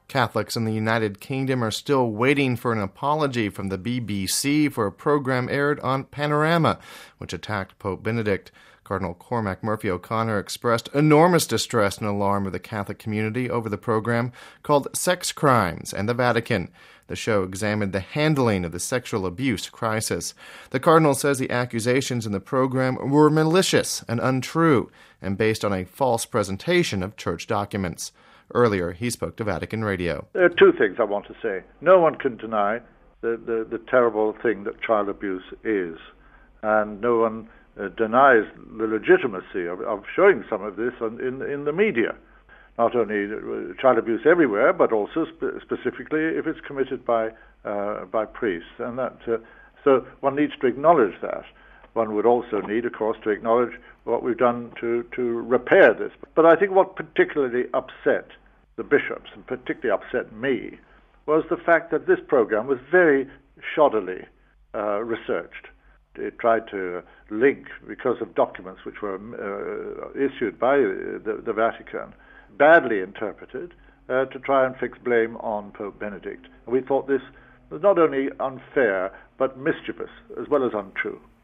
Catholics in the United Kingdom are still waiting for an apology from the BBC for a program aired on Panorama, which attacked Pope Benedict. Cardinal Cormac Murphy O'Connor expressed enormous distress and alarm of the Catholic community over the program called Sex Crimes and the Vatican. The show examined the handling of the sexual abuse crisis. The Cardinal says the accusations in the program were malicious and untrue and based on a false presentation of church documents. Earlier, he spoke to Vatican Radio. There are two things I want to say. No one can deny the terrible thing that child abuse is, and no one denies the legitimacy of showing some of this in the media. Not only child abuse everywhere, but also specifically if it's committed by priests, and that so one needs to acknowledge that. One would also need, of course, to acknowledge what we've done to repair this. But I think what particularly upset the bishops, and particularly upset me, was the fact that this program was very shoddily researched. It tried to link, because of documents which were issued by the Vatican, badly interpreted, to try and fix blame on Pope Benedict. And we thought this was not only unfair, but mischievous, as well as untrue.